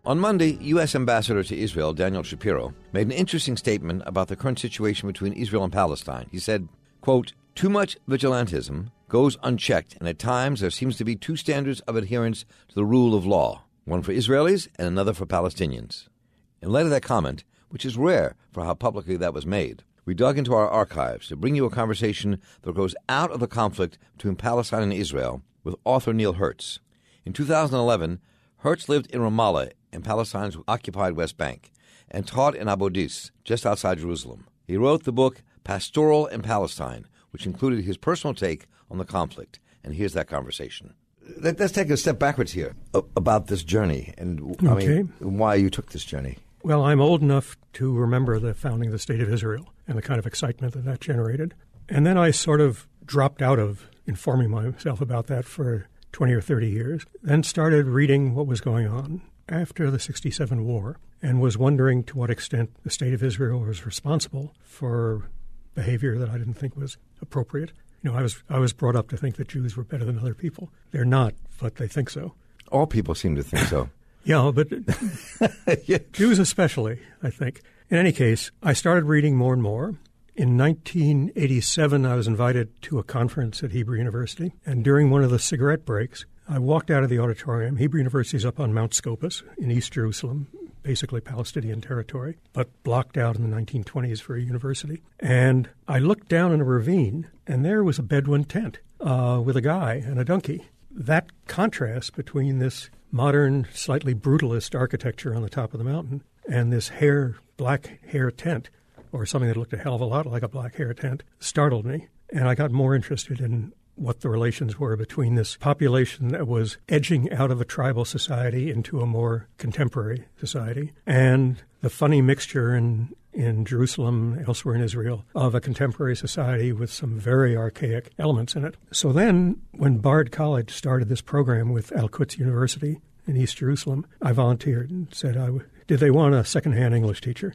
On Monday, U.S. Ambassador to Israel, Daniel Shapiro, made an interesting statement about the current situation between Israel and Palestine. He said, quote, "Too much vigilantism goes unchecked, and at times there seems to be two standards of adherence to the rule of law, one for Israelis and another for Palestinians." In light of that comment, which is rare for how publicly that was made, we dug into our archives to bring you a conversation that goes out of the conflict between Palestine and Israel with author Neil Hertz. In 2011, Hertz lived in Ramallah in Palestine's occupied West Bank and taught in Abu Dis, just outside Jerusalem. He wrote the book Pastoral in Palestine, which included his personal take on the conflict. And here's that conversation. Let's take a step backwards here about this journey and why you took this journey. Well, I'm old enough to remember the founding of the State of Israel and the kind of excitement that that generated. And then I sort of dropped out of informing myself about that for 20 or 30 years, then started reading what was going on after the 67 war and was wondering to what extent the State of Israel was responsible for behavior that I didn't think was appropriate. You know, I was brought up to think that Jews were better than other people. They're not, but they think so. All people seem to think so. Yeah, but yeah. Jews especially, I think. In any case, I started reading more and more. In 1987, I was invited to a conference at Hebrew University, and during one of the cigarette breaks, I walked out of the auditorium. Hebrew University is up on Mount Scopus in East Jerusalem, basically Palestinian territory, but blocked out in the 1920s for a university. And I looked down in a ravine, and there was a Bedouin tent with a guy and a donkey. That contrast between this modern, slightly brutalist architecture on the top of the mountain and this black hair tent, or something that looked a hell of a lot like a black hair tent, startled me. And I got more interested in what the relations were between this population that was edging out of a tribal society into a more contemporary society and the funny mixture in Jerusalem, elsewhere in Israel, of a contemporary society with some very archaic elements in it. So then, when Bard College started this program with Al-Quds University in East Jerusalem, I volunteered and said, did they want a second-hand English teacher?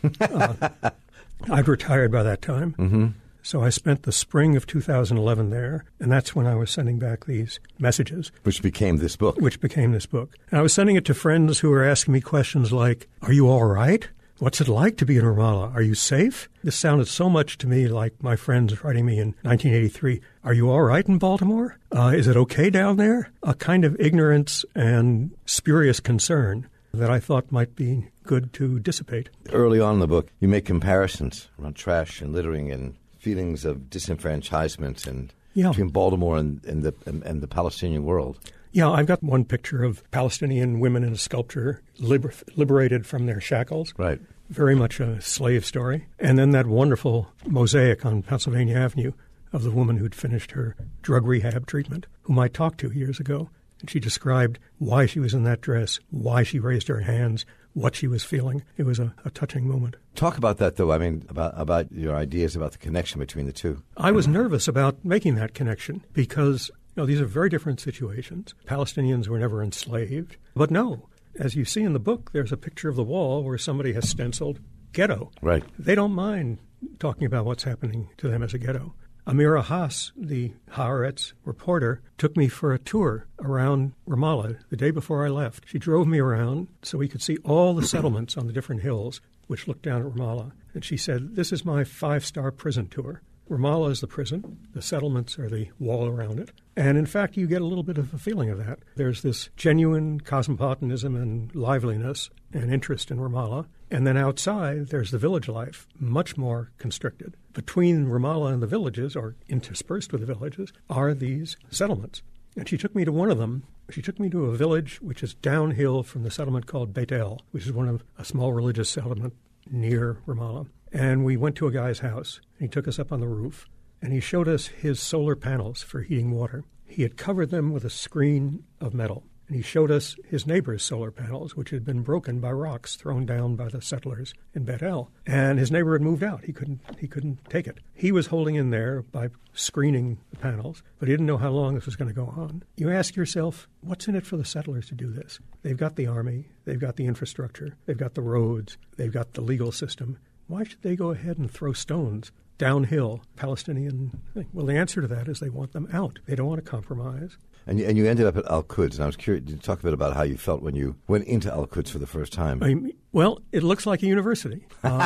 I'd retired by that time. Mm-hmm. So I spent the spring of 2011 there, and that's when I was sending back these messages. Which became this book. And I was sending it to friends who were asking me questions like, are you all right? What's it like to be in Ramallah? Are you safe? This sounded so much to me like my friends writing me in 1983, are you all right in Baltimore? Is it okay down there? A kind of ignorance and spurious concern that I thought might be good to dissipate. Early on in the book, you make comparisons around trash and littering and feelings of disenfranchisement and between Baltimore and the Palestinian world. Yeah, I've got one picture of Palestinian women in a sculpture liberated from their shackles. Right. Very much a slave story. And then that wonderful mosaic on Pennsylvania Avenue of the woman who'd finished her drug rehab treatment, whom I talked to years ago. And she described why she was in that dress, why she raised her hands, what she was feeling. It was a touching moment. Talk about that, though. I mean, about your ideas about the connection between the two. I was nervous about making that connection because these are very different situations. Palestinians were never enslaved. But no, as you see in the book, there's a picture of the wall where somebody has stenciled ghetto. Right. They don't mind talking about what's happening to them as a ghetto. Amira Haas, the Haaretz reporter, took me for a tour around Ramallah the day before I left. She drove me around so we could see all the settlements on the different hills which looked down at Ramallah. And she said, this is my 5-star prison tour. Ramallah is the prison. The settlements are the wall around it. And in fact, you get a little bit of a feeling of that. There's this genuine cosmopolitanism and liveliness and interest in Ramallah. And then outside, there's the village life, much more constricted. Between Ramallah and the villages, or interspersed with the villages, are these settlements. And she took me to one of them. She took me to a village which is downhill from the settlement called Beit El, which is one of a small religious settlement near Ramallah. And we went to a guy's house. He took us up on the roof, and he showed us his solar panels for heating water. He had covered them with a screen of metal. And he showed us his neighbor's solar panels, which had been broken by rocks thrown down by the settlers in Beit El. And his neighbor had moved out. He couldn't take it. He was holding in there by screening the panels, but he didn't know how long this was going to go on. You ask yourself, what's in it for the settlers to do this? They've got the army. They've got the infrastructure. They've got the roads. They've got the legal system. Why should they go ahead and throw stones downhill Palestinian thing? Well, the answer to that is they want them out. They don't want to compromise. And you ended up at Al-Quds, and I was curious, did you talk a bit about how you felt when you went into Al-Quds for the first time? Well, it looks like a university.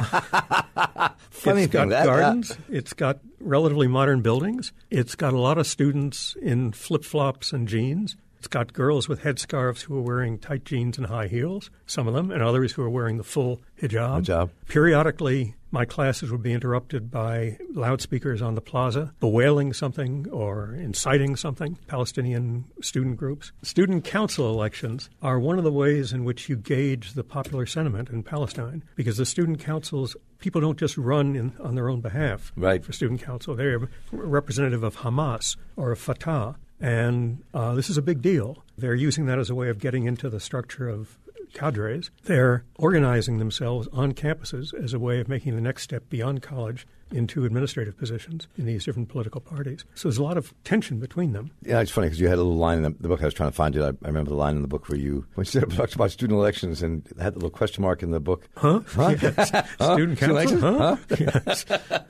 Funny it's thing, got gardens. It's got relatively modern buildings. It's got a lot of students in flip-flops and jeans. It's got girls with headscarves who are wearing tight jeans and high heels, some of them, and others who are wearing the full hijab. Periodically, my classes would be interrupted by loudspeakers on the plaza, bewailing something or inciting something, Palestinian student groups. Student council elections are one of the ways in which you gauge the popular sentiment in Palestine, because the student councils, people don't just run on their own behalf for student council. They're representative of Hamas or of Fatah. And this is a big deal. They're using that as a way of getting into the structure of cadres. They're organizing themselves on campuses as a way of making the next step beyond college into administrative positions in these different political parties. So there's a lot of tension between them. Yeah, it's funny because you had a little line in the book. I was trying to find it. I remember the line in the book where you talked about student elections and had the little question mark in the book. Huh? Yes. Student council? Huh? Yes.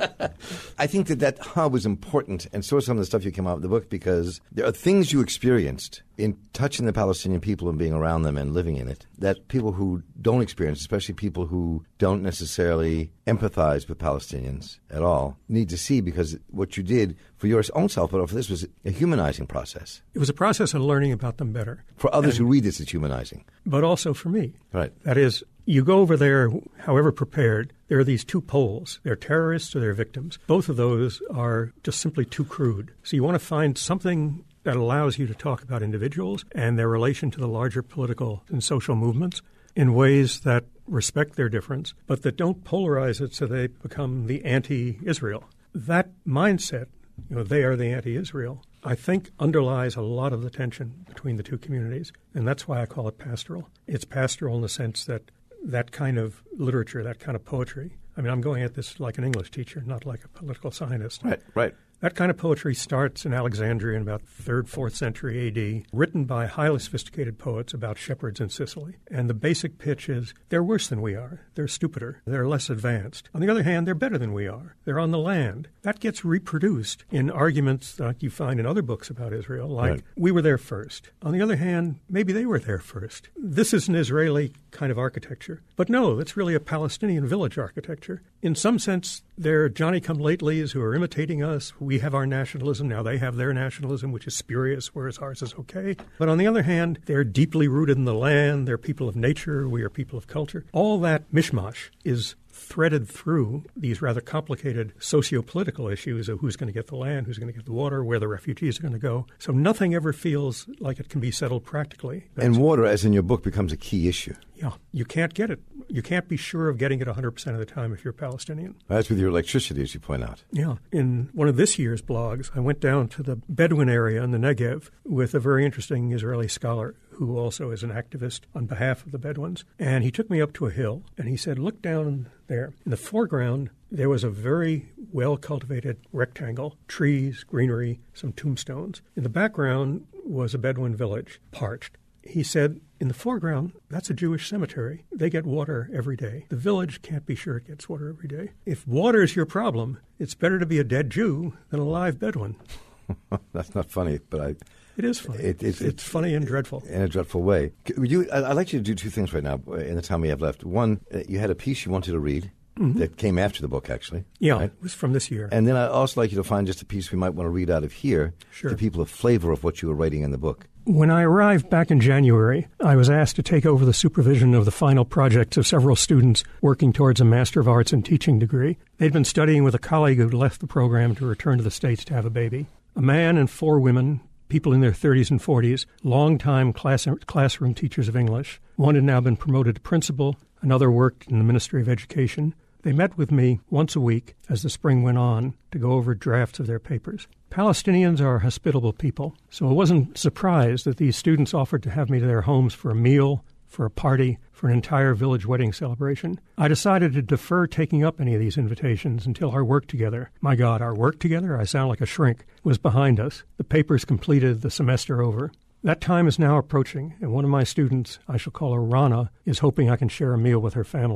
I think that was important, and so is some of the stuff you came out with the book, because there are things you experienced in touching the Palestinian people and being around them and living in it that people who don't experience, especially people who don't necessarily empathize with Palestinians at all, need to see, because what you did for your own self, but for this, was a humanizing process. It was a process of learning about them better. For others who read this, it's humanizing. But also for me. Right. That is, you go over there, however prepared, there are these two poles. They're terrorists or they're victims. Both of those are just simply too crude. So you want to find something that allows you to talk about individuals and their relation to the larger political and social movements in ways that respect their difference, but that don't polarize it so they become the anti-Israel. That mindset, they are the anti-Israel, I think underlies a lot of the tension between the two communities, and that's why I call it pastoral. It's pastoral in the sense that that kind of literature, that kind of poetry, I mean, I'm going at this like an English teacher, not like a political scientist. Right. That kind of poetry starts in Alexandria in about 3rd, 4th century A.D., written by highly sophisticated poets about shepherds in Sicily. And the basic pitch is, they're worse than we are. They're stupider. They're less advanced. On the other hand, they're better than we are. They're on the land. That gets reproduced in arguments that you find in other books about Israel, like, we were there first. On the other hand, maybe they were there first. This is an Israeli kind of architecture. But no, it's really a Palestinian village architecture. In some sense, they're Johnny-come-latelys who are imitating us. We have our nationalism. Now they have their nationalism, which is spurious, whereas ours is okay. But on the other hand, they're deeply rooted in the land. They're people of nature. We are people of culture. All that mishmash is threaded through these rather complicated socio-political issues of who's going to get the land, who's going to get the water, where the refugees are going to go. So nothing ever feels like it can be settled practically. And water, as in your book, becomes a key issue. Yeah, you can't get it. You can't be sure of getting it 100% of the time if you're Palestinian. That's with your electricity, as you point out. Yeah. In one of this year's blogs, I went down to the Bedouin area in the Negev with a very interesting Israeli scholar who also is an activist on behalf of the Bedouins. And he took me up to a hill, and he said, look down there. In the foreground, there was a very well-cultivated rectangle, trees, greenery, some tombstones. In the background was a Bedouin village, parched. He said, in the foreground, that's a Jewish cemetery. They get water every day. The village can't be sure it gets water every day. If water is your problem, it's better to be a dead Jew than a live Bedouin. That's not funny, but it is funny. It's funny and dreadful. In a dreadful way. I'd like you to do two things right now in the time we have left. One, you had a piece you wanted to read. Mm-hmm. That came after the book, actually. Yeah, right? It was from this year. And then I'd also like you to find just a piece we might want to read out of here to people a flavor of what you were writing in the book. When I arrived back in January, I was asked to take over the supervision of the final projects of several students working towards a Master of Arts in Teaching degree. They'd been studying with a colleague who left the program to return to the States to have a baby. A man and 4 women, people in their 30s and 40s, long-time classroom teachers of English. One had now been promoted to principal. Another worked in the Ministry of Education. They met with me once a week as the spring went on to go over drafts of their papers. Palestinians are a hospitable people, so I wasn't surprised that these students offered to have me to their homes for a meal, for a party, for an entire village wedding celebration. I decided to defer taking up any of these invitations until our work together. My God, our work together, I sound like a shrink, was behind us. The papers completed, the semester over. That time is now approaching, and one of my students, I shall call her Rana, is hoping I can share a meal with her family.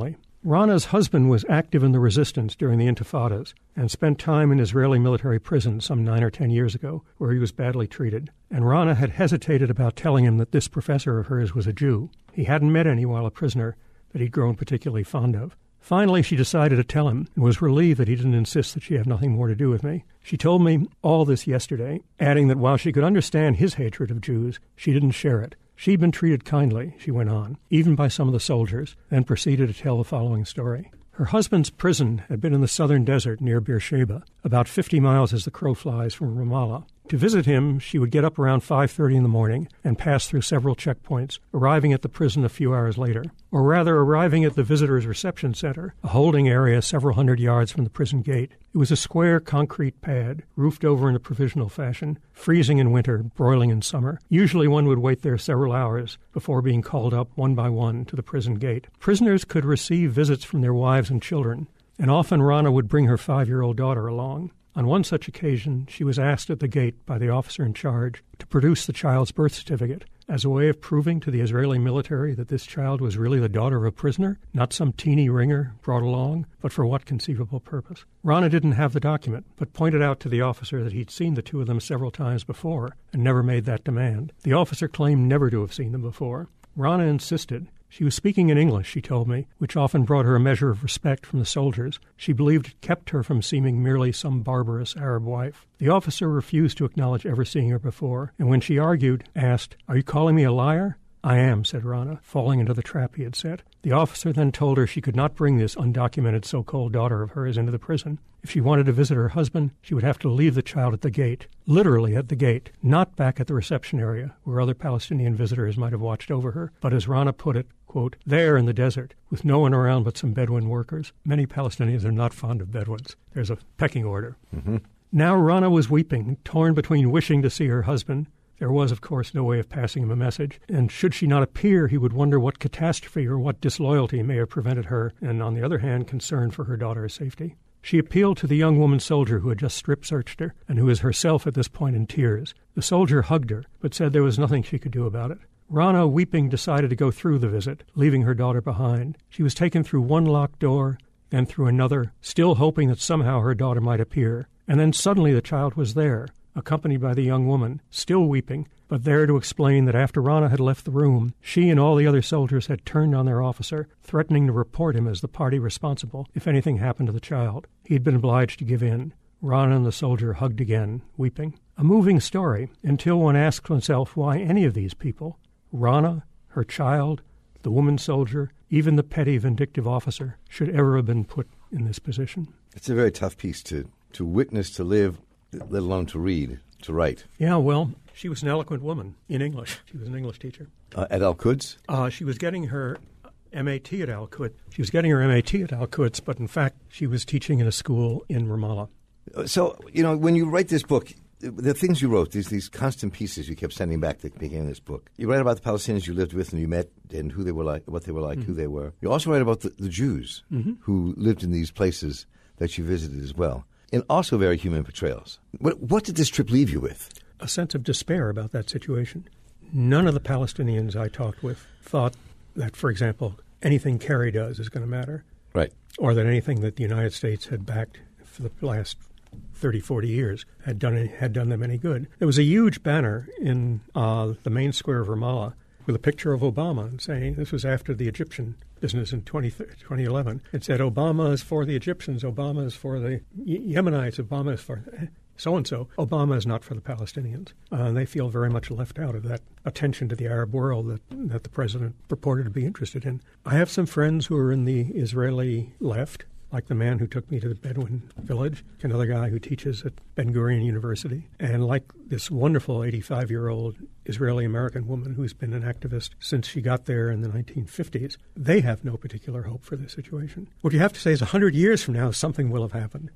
Rana's husband was active in the resistance during the Intifadas and spent time in Israeli military prison some 9 or 10 years ago, where he was badly treated. And Rana had hesitated about telling him that this professor of hers was a Jew. He hadn't met any while a prisoner that he'd grown particularly fond of. Finally, she decided to tell him and was relieved that he didn't insist that she have nothing more to do with me. She told me all this yesterday, adding that while she could understand his hatred of Jews, she didn't share it. She'd been treated kindly, she went on, even by some of the soldiers, and proceeded to tell the following story. Her husband's prison had been in the southern desert near Beersheba, about 50 miles as the crow flies from Ramallah. To visit him, she would get up around 5:30 in the morning and pass through several checkpoints, arriving at the prison a few hours later. Or rather, arriving at the visitors' reception center, a holding area several hundred yards from the prison gate. It was a square concrete pad, roofed over in a provisional fashion, freezing in winter, broiling in summer. Usually one would wait there several hours before being called up one by one to the prison gate. Prisoners could receive visits from their wives and children, and often Rana would bring her 5-year-old daughter along. On one such occasion, she was asked at the gate by the officer in charge to produce the child's birth certificate as a way of proving to the Israeli military that this child was really the daughter of a prisoner, not some teeny ringer brought along, but for what conceivable purpose. Rana didn't have the document, but pointed out to the officer that he'd seen the two of them several times before and never made that demand. The officer claimed never to have seen them before. Rana insisted. She was speaking in English, she told me, which often brought her a measure of respect from the soldiers. She believed it kept her from seeming merely some barbarous Arab wife. The officer refused to acknowledge ever seeing her before, and when she argued, asked, "Are you calling me a liar?" "I am," said Rana, falling into the trap he had set. The officer then told her she could not bring this undocumented so-called daughter of hers into the prison. If she wanted to visit her husband, she would have to leave the child at the gate, literally at the gate, not back at the reception area where other Palestinian visitors might have watched over her, but as Rana put it, quote, there in the desert, with no one around but some Bedouin workers. Many Palestinians are not fond of Bedouins. There's a pecking order. Mm-hmm. Now Rana was weeping, torn between wishing to see her husband. There was, of course, no way of passing him a message, and should she not appear, he would wonder what catastrophe or what disloyalty may have prevented her, and on the other hand, concern for her daughter's safety. She appealed to the young woman soldier who had just strip-searched her, and who was herself at this point in tears. The soldier hugged her, but said there was nothing she could do about it. Rana, weeping, decided to go through the visit, leaving her daughter behind. She was taken through one locked door, then through another, still hoping that somehow her daughter might appear. And then suddenly the child was there, accompanied by the young woman, still weeping, but there to explain that after Rana had left the room, she and all the other soldiers had turned on their officer, threatening to report him as the party responsible if anything happened to the child. He had been obliged to give in. Rana and the soldier hugged again, weeping. A moving story, until one asks oneself why any of these people, Rana, her child, the woman soldier, even the petty vindictive officer, should ever have been put in this position. It's a very tough piece to witness, to live, let alone to read, to write. Yeah, well, she was an eloquent woman in English. She was an English teacher. At Al-Quds? She was getting her MAT at Al-Quds. She was getting her MAT at Al-Quds, but in fact, she was teaching in a school in Ramallah. So, when you write this book, the things you wrote, these constant pieces you kept sending back at the beginning of this book. You write about the Palestinians you lived with and you met and who they were like, what they were like, who they were. You also write about the Jews who lived in these places that you visited as well. And also very human portrayals. What did this trip leave you with? A sense of despair about that situation. None of the Palestinians I talked with thought that, for example, anything Kerry does is going to matter. Right. Or that anything that the United States had backed for the last 30, 40 years had done them any good. There was a huge banner in the main square of Ramallah with a picture of Obama saying, this was after the Egyptian business in 2011. It said, Obama is for the Egyptians, Obama is for the Yemenites, Obama is for so-and-so. Obama is not for the Palestinians. They feel very much left out of that attention to the Arab world that the president purported to be interested in. I have some friends who are in the Israeli left, like the man who took me to the Bedouin village, another guy who teaches at Ben-Gurion University, and like this wonderful 85-year-old Israeli-American woman who's been an activist since she got there in the 1950s. They have no particular hope for this situation. What you have to say is 100 years from now, something will have happened.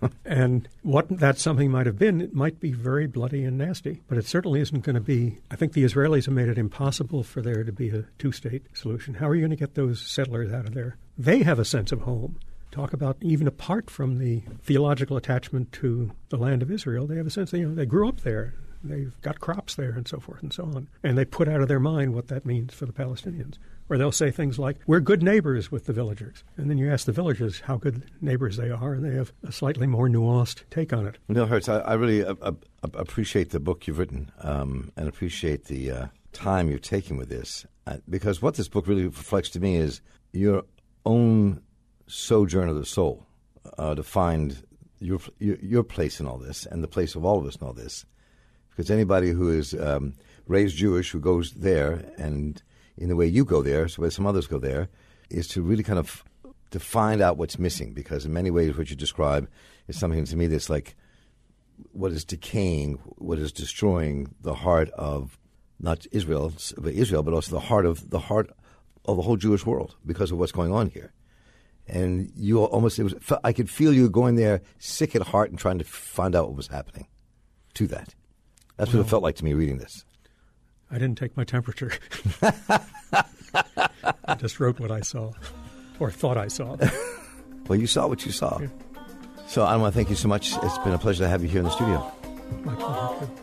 And what that something might have been, it might be very bloody and nasty, but it certainly isn't going to be. I think the Israelis have made it impossible for there to be a two-state solution. How are you going to get those settlers out of there? They have a sense of home. Talk about even apart from the theological attachment to the land of Israel, they have a sense that, they grew up there. They've got crops there and so forth and so on. And they put out of their mind what that means for the Palestinians. Or they'll say things like, we're good neighbors with the villagers. And then you ask the villagers how good neighbors they are, and they have a slightly more nuanced take on it. Neil Hertz, I really appreciate the book you've written and appreciate the time you're taking with this. Because what this book really reflects to me is your own sojourn of the soul to find your place in all this and the place of all of us in all this. Because anybody who is raised Jewish, who goes there, and in the way you go there, so where some others go there, is to really kind of to find out what's missing. Because in many ways what you describe is something to me that's like what is decaying, what is destroying the heart of not Israel, but also the heart of the whole Jewish world because of what's going on here. And you almost, I could feel you going there sick at heart and trying to find out what was happening to that. That's what it felt like to me reading this. I didn't take my temperature. I just wrote what I saw, or thought I saw. Well, you saw what you saw. Yeah. So I want to thank you so much. It's been a pleasure to have you here in the studio. My pleasure, too.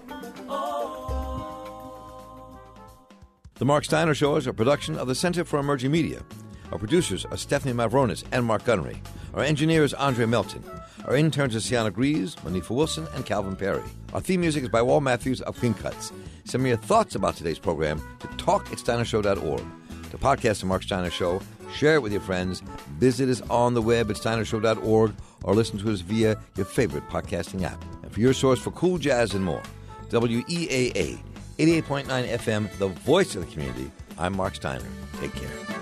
The Mark Steiner Show is a production of the Center for Emerging Media. Our producers are Stephanie Mavronis and Mark Gunnery. Our engineer is Andre Melton. Our interns are Sienna Greaves, Monifa Wilson, and Calvin Perry. Our theme music is by Wal Matthews of Clean Cuts. Send me your thoughts about today's program to talk@steinershow.org. To podcast The Mark Steiner Show, share it with your friends, visit us on the web at steinershow.org, or listen to us via your favorite podcasting app. And for your source for cool jazz and more, WEAA 88.9 FM, the voice of the community, I'm Mark Steiner. Take care.